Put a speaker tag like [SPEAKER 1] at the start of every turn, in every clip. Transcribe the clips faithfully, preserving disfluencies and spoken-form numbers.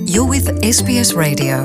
[SPEAKER 1] You're with S B S Radio.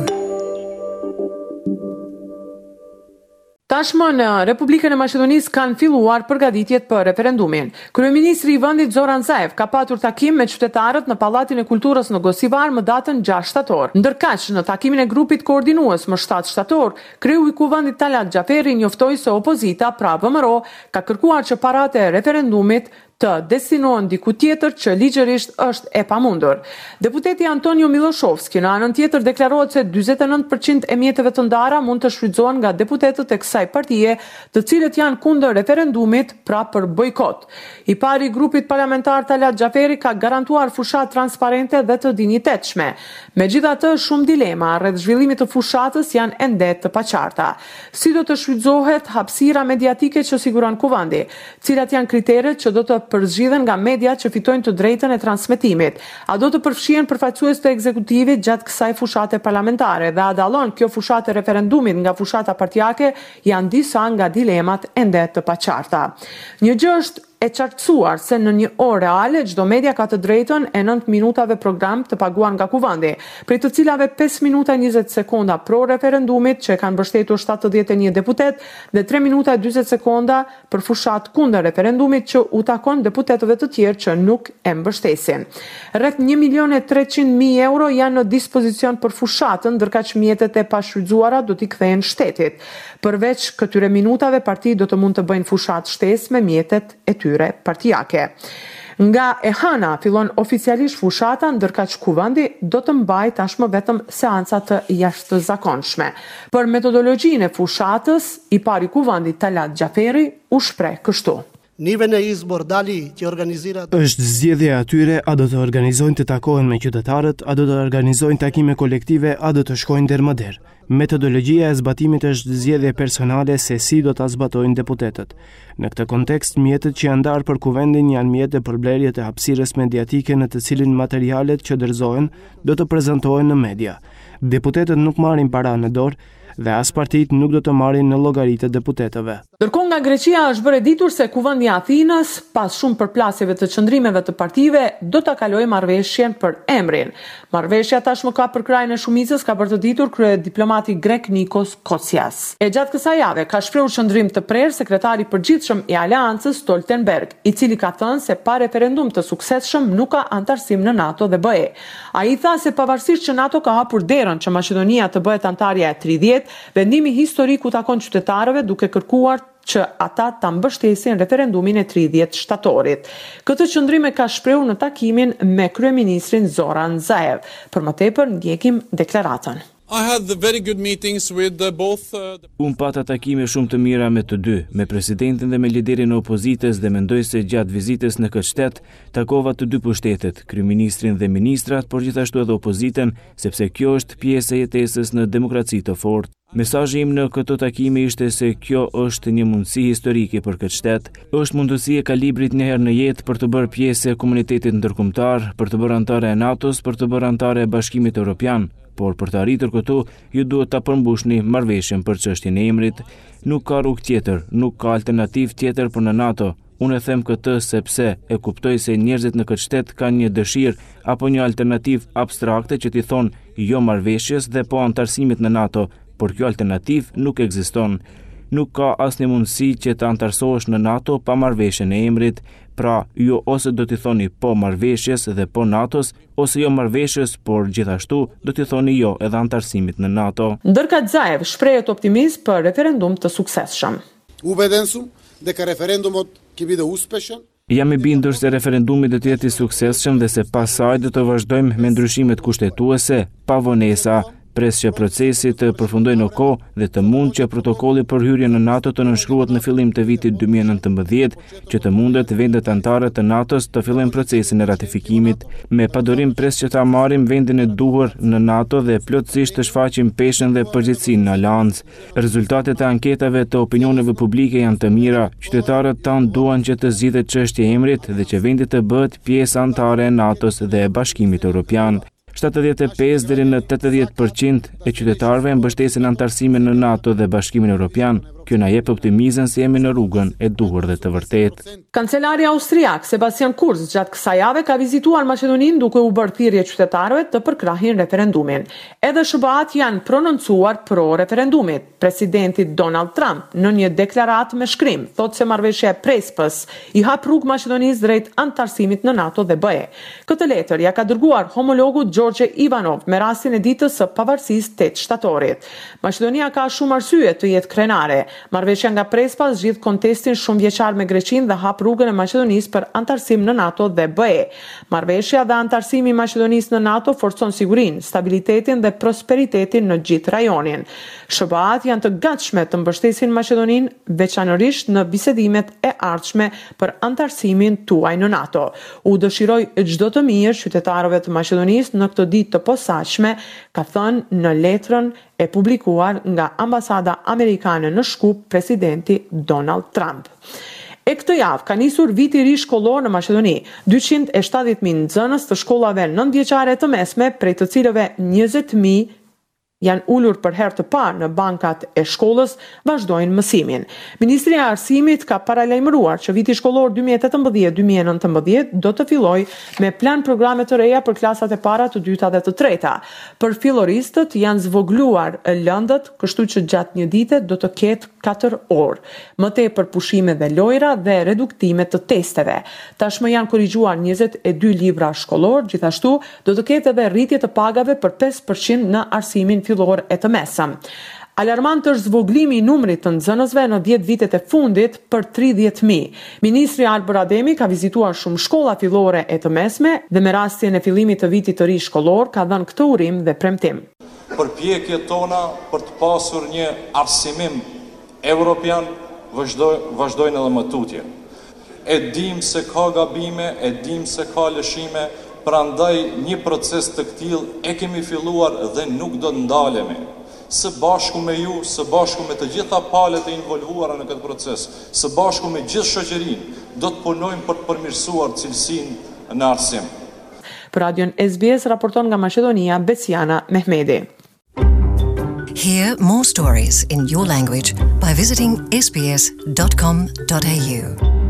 [SPEAKER 2] Tashmë në Republikën e Maqedonisë kanë filluar përgatitjet për referendumin. Kryeministri i vendit Zoran Zaev ka patur takim me qytetarët në Pallatin e Kulturës në Gosivar më datën gjashtë shtator. Ndërkaq, në takimin e grupit koordinues më shtatë shtator, kreu i kuvendit Talat Xhaferi njoftoi se opozita, pra V M R O, ka kërkuar që paratë e referendumit të destinohen diku tjetër që ligjërisht është e pamundur. Deputeti Antonio Miloshovski në anën tjetër deklarohet se dyzet e nëntë përqind e mjeteve të ndara mund të shfrytëzohen nga deputetët e kësaj partie, të cilët janë kundër referendumit, pra për bojkot. I pari i grupit parlamentar Talat Xhaferi ka garantuar fushatë transparente dhe të dinjitetshme. Megjithatë, shumë dilema rreth zhvillimit të fushatës janë ende të paqarta. Si do të shfrytëzohet hapësira mediatike që siguron kuvendi? Cilat janë kriteret që do të përzgjidhen nga media që fitojnë të drejtën e transmetimit? A do të përfshihen përfaqësues të ekzekutivit gjatë kësaj fushate parlamentare dhe a dallon kjo fushatë e referendumit nga fushata partijake? Janë disa nga dilemat ende të paqarta. Një gjë është e qartësuar se në një orë reale çdo media ka të drejtën e nëntë minutave program të paguar nga kuvendi, prej të cilave pesë minuta e njëzet sekonda pro referendumit që kanë mbështetur shtatëdhjetë e një deputet dhe tre minuta e dyzet sekonda për fushat kundër referendumit që u takon deputetëve të tjerë që nuk e mbështesin. Rreth një milion e treqind mijë euro janë në dispozicion për fushatën, ndërkaq mjetet e pashfrytzuara do t'i kthehen shtetit. Përveç këtyre minutave, partitë do të mund të bëjnë fushat shtesë me mjetet e tyre partijake. Nga e hëna fillon oficialisht fushata, ndërkaq kuvendi do të mbajë tashmë vetëm seanca të jashtëzakonshme. Për metodologjinë e fushatës, i pari kuvendit Talat Xhaferi u shpreh kështu.
[SPEAKER 3] Nive në izbor dali që organizirat
[SPEAKER 4] është zgjedhja atyre, a do të organizojnë të takohen me qytetarët, a do të organizojnë takime kolektive, a do të shkojnë der më der. Metodologjia e zbatimit është zgjedhje personale se si do ta zbatojnë deputetët. Në këtë kontekst, mjetet që janë ndarë për kuvendin janë mjete për blerje të hapësirës mediatike në të cilin materialet që dorëzohen do të prezantohen në media. Deputetët nuk marrin para në dorë dhe as partitë nuk do të marrin në llogaritë e deputetëve.
[SPEAKER 2] Ndërkohë nga Greqia është bërë ditur se kuvendi i Athinës, pas shumë përplasjeve të qëndrimeve të partive, do ta kalojë marrëveshjen për emrin. Marrëveshja tashmë ka përkrajën e shumicës, ka bërë të ditur kryediplomati grek Nikos Kosias. E gjatë kësaj jave ka shprehur qëndrim të prerë sekretari i përgjithshëm i Aleancës Stoltenberg, i cili ka thënë se pa referendum të suksesshëm nuk ka antarësim në NATO dhe B E. Ai tha se pavarësisht që NATO ka hapur derën që Maqedonia të bëhet antarja e tridhjetë, vendimi historik u takon qytetarëve duke kërkuar që ata ta mbështesin referendumin e tridhjetë shtatorit. Këtë qëndrim e ka shprehur në takimin me kryeministrin Zoran Zaev. Për më tepër ndjekim deklaratën.
[SPEAKER 5] I had the very good meetings with the both uh,
[SPEAKER 6] Unë pata takime shumë të mira me të dy, me presidentin dhe me liderin e opozitës dhe mendoj se gjatë vizitës në këtë shtet takova të dy pushtetet, kryeministrin dhe ministrat, por gjithashtu edhe opozitën, sepse kjo është pjesë e jetesës në demokraci të fortë. Mesazhi im në këtë takime ishte se kjo është një mundësi historike për këtë shtet, është mundësi e kalibrit një herë në jetë për të bërë pjesë e komunitetit ndërkombëtar, për të bërë antare e NATO-s, për të bërë antare e Bashkimit Evropian. Por për të arritur këtu, ju duhet ta përmbushni marrëveshjen për çështjen e emrit. Nuk ka rrugë tjetër, nuk ka alternativë tjetër për në NATO. Unë e them këtë sepse e kuptoj se njerëzit në këtë shtet kanë një dëshirë apo një alternativë abstrakte që t'i thonë jo marrëveshjes dhe po antarësimit në NATO, por kjo alternativë nuk ekziston. Nuk ka asnjë mundësi që të antarësohesh në NATO pa marrëveshjen e emrit, pra ju ose do t'i thoni po marrëveshjes dhe po NATO-s, ose jo marrëveshjes, por gjithashtu do t'i thoni jo edhe antarësimit në NATO.
[SPEAKER 2] Ndërkaq Zaev shprehet optimizëm për referendum të suksesshëm.
[SPEAKER 3] Ubedensum dhe ka referendumot që bide uspeshëm.
[SPEAKER 6] Jam i bindur se referendumi do të jetë i suksesshëm dhe se pas saj do të vazhdojmë me ndryshimet kushtetuese pa vonesa. Pres që procesi të përfundojë në kohë dhe të mund që protokolli për hyrje në NATO të nënshkruhet në fillim të vitit dy mijë e nëntëmbëdhjetë, që të mundet vendet anëtare të NATO-s të fillojnë procesin e ratifikimit. Me padurim pres që ta marrim vendin e duhur në NATO dhe plotësisht të shfaqim peshën dhe përgjegjësinë në aleancë. Rezultatet e anketave të opinioneve publike janë të mira. Qytetarët tanë duan që të zgjidhet çështja e emrit dhe që vendi të bëhet pjesë anëtare e NATO-s dhe e Bashkimit Evropian. shtatëdhjetë e pesë deri në tetëdhjetë përqind e qytetarëve mbështesin antarësimin në NATO dhe Bashkimin Evropian. Kjo na jep optimizëm se jemi në rrugën e duhur dhe të vërtetë.
[SPEAKER 2] Kancelari austriak Sebastian Kurz gjatë kësaj jave ka vizituar Maqedoninë duke u bërë thirrje qytetarëve të përkrahin referendumin. Edhe S B A-t janë prononcuar pro referendumit. Presidenti Donald Trump në një deklaratë me shkrim thotë se marrëveshja e Prespës i hap rrugë Maqedonisë drejt anëtarësimit në NATO dhe B E. Këtë letër ja ka dërguar homologu Gjorgje Ivanov me rastin e ditës së pavarësisë tetë shtatorit. Maqedonia ka shumë arsye të jetë krenare. Marrëveshja nga Prespa zgjidh kontestin shumë vjeçar me Greqinë dhe hap rrugën e Maqedonisë për anëtarësim në NATO dhe B E. Marrëveshja dhe anëtarësimi i Maqedonisë në NATO forcon sigurinë, stabilitetin dhe prosperitetin në gjithë rajonin. S B A-t janë të gatshme të mbështesin Maqedoninë, veçanërisht në bisedimet e ardhshme për anëtarësimin tuaj në NATO. U dëshiroj çdo të mirë qytetarëve të Maqedonisë në këtë ditë të posaçme, ka thënë në letrën e publikuar nga ambasada amerikane në Shkup presidenti Donald Trump. E këtë javë ka nisur viti i ri shkollor në Maqedoni. dyqind e shtatëdhjetë mijë nxënës të shkollave nëntëvjeçare të mesme, prej të cilëve njëzet mijë janë ulur për herë të parë në bankat e shkollës, vazhdojnë mësimin. Ministri i Arsimit ka paralajmëruar që viti shkollor dy mijë e tetëmbëdhjetë dy mijë e nëntëmbëdhjetë do të fillojë me plan programe të reja për klasat e para, të dyta dhe të treta. Për filloristët janë zvogluar lëndët, kështu që gjatë një dite do të ketë katër orë. Më tepër pushime dhe lojra dhe reduktime të testeve. Tashmë janë korrigjuar njëzet e dy libra shkollor, gjithashtu do të ketë edhe rritje të pagave për pesë përqind në arsimin fillor e të mesëm. Alarmant është zvoglimi i numrit të nxënësve në dhjetë vitet e fundit për tridhjetë mijë. Ministri Albër Ademi ka vizituar shumë shkolla fillore e të mesme dhe me rastin e fillimit të vitit të ri shkollor ka dhënë këtë urim dhe premtim.
[SPEAKER 7] Përpjekjet tona për të pasur një arsimim evropian vazhdoj, vazhdojnë edhe më tutje. E dim se ka gabime, e dim se ka lëshime, prandaj një proces të këtill e kemi filluar dhe nuk do të ndalemi. Së bashku me ju, së bashku me të gjitha palët e involvuara në këtë proces, së bashku me gjithë shoqërinë, do të punojmë për të përmirësuar cilësinë në arsim.
[SPEAKER 2] Për Radion S B S raporton nga Maqedonia Besiana Mehmedi.
[SPEAKER 1] Hear more stories in your language by visiting s b s dot com dot a u.